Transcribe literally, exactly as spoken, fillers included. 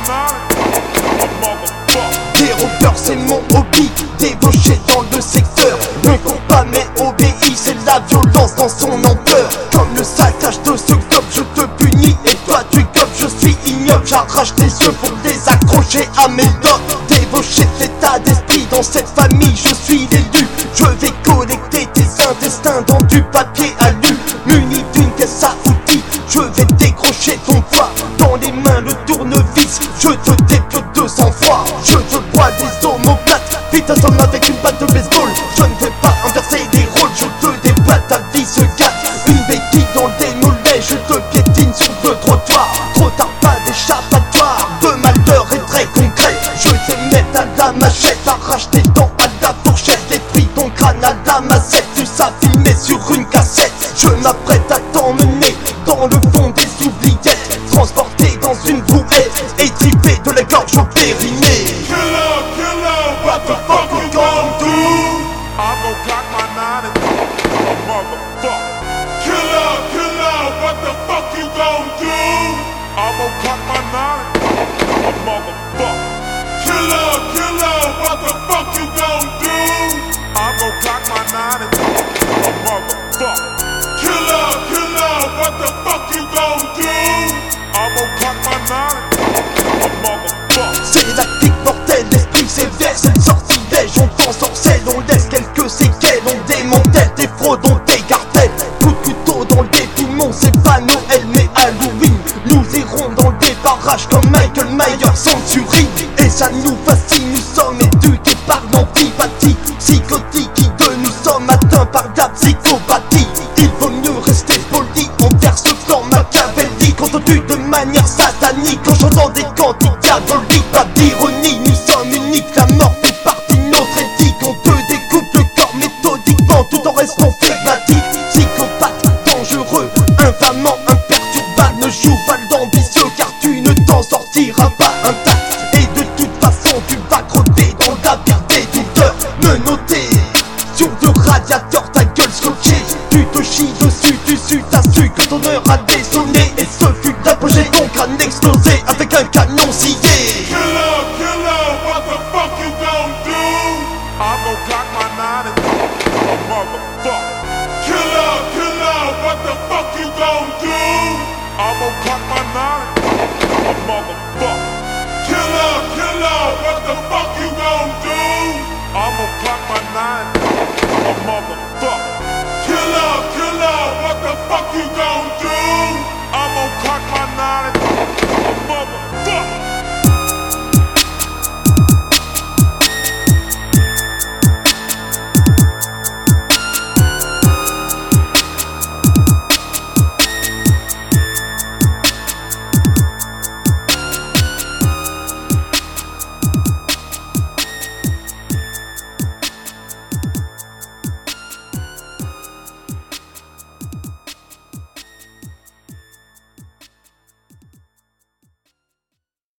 Des rompeurs c'est mon hobby, débauché dans le secteur. Ne cours pas mais obéis, c'est la violence dans son ampleur. Comme le saccage de ce globe, je te punis et toi tu gobes. Je suis ignoble, j'arrache tes yeux pour les accrocher à mes dents. Débauché d'état d'esprit, dans cette famille je suis l'élu. Je vais collecter tes intestins dans du papier alu. Muni d'une caisse à outils, je vais décrocher ton poids. Dans les mains le tournevis, je te dépiote de sang-froid. Je te bois des omoplates, vite un homme avec une batte de baseball. Je ne vais pas inverser les rôles, je te déboîte, ta vie se gâte. Une béquille dans les mollets, je te piétine sur le trottoir. Trop tard, pas d'échappatoire, de malheur et très concret. Je vais mettre à la machette, arrache tes dents à la fourchette. Détruis ton crâne à la massette, tu sais filmer sur une cassette. Je m'apprête à t'emmener dans le fond des oubliettes, transporté dans une brouette et tripé de la gorge au périnée. Killer, killer, what the fuck you gon' do? I'm gon' clock my nine and a motherfucker. Killer, killer, what the fuck you gon' do? I'm gon' clock my nine and a motherfucker. Killer, killer, what the fuck you gon' do? I'm gon' clock my nine and a motherfucker. Killer, killer, what the fuck you gon' do? I'm gon' clock my nine and a motherfucker. C'est la clique mortelle, l'esprit sévère, cette sortilège. On t'ensorcelle, on laisse quelques séquelles. On démantèle des fraudes, on décartèle. Coup de couteau dans les poumons, c'est pas Noël mais Halloween. Nous irons dans des barrages comme Michael Myers censuré. Et ça nous fascine, nous sommes éduqués par l'antipathie psychotique de nous sommes atteints par la psychopathie. Il vaut mieux rester poli envers ce flanc machiavélique. On tue de manière satanique en chantant des cantiques diaboliques. Pas d'ironie, nous sommes uniques, la mort fait partie de notre éthique. On te découpe le corps méthodiquement tout en restant flegmatique. Psychopathe, dangereux, infamant, imperturbable. Ne joue pas l'ambitieux car tu ne t'en sortiras pas intact. Et de toute façon tu vas crotter dans la pire des douleurs. Menotté sur le radiateur, ta gueule scotchée. Tu te chies dessus, tu sues, t'as su que ton heure a désonné. Et ce fut l'apogée, ton crâne explosé avec un canon scié. Killer, killer, what the fuck you gon' do? I'm gon' clock my nine and a motherfucker. Killer, killer, what the fuck you gon' do? I'm gon' clock my nine and a motherfucker. Killer, killer,